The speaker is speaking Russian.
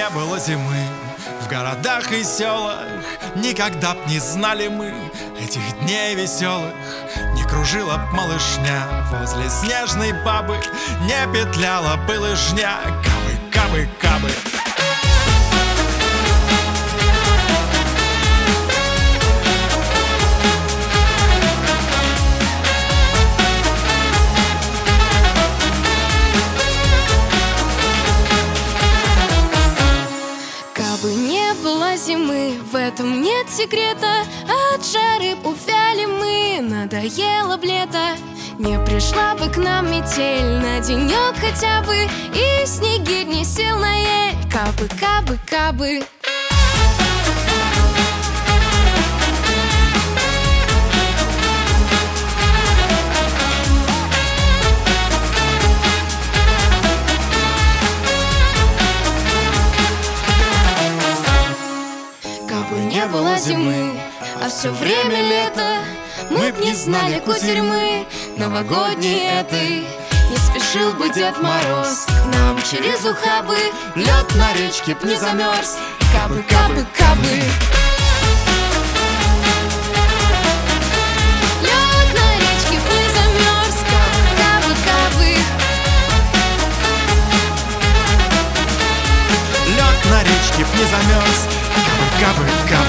не было зимы в городах и селах, никогда б не знали мы этих дней веселых. Не кружила б малышня возле снежной бабы, не петляла бы лыжня, кабы, кабы, кабы. Кабы не было зимы, в этом нет секрета. От жары увяли мы, надоело б лето. Не пришла бы к нам метель на денек хотя бы, и снегирь не сел на ель, кабы, кабы, кабы. Кабы не было зимы, а все время лето, мы б не знали кутерьмы новогодней этой. Не спешил бы Дед Мороз к нам через ухабы, лед на речке б не замерз, кабы, кабы, кабы. Лед на речке б не замерз, кабы, кабы. Лед на речке б не замерз, кабы, кабы, кабы.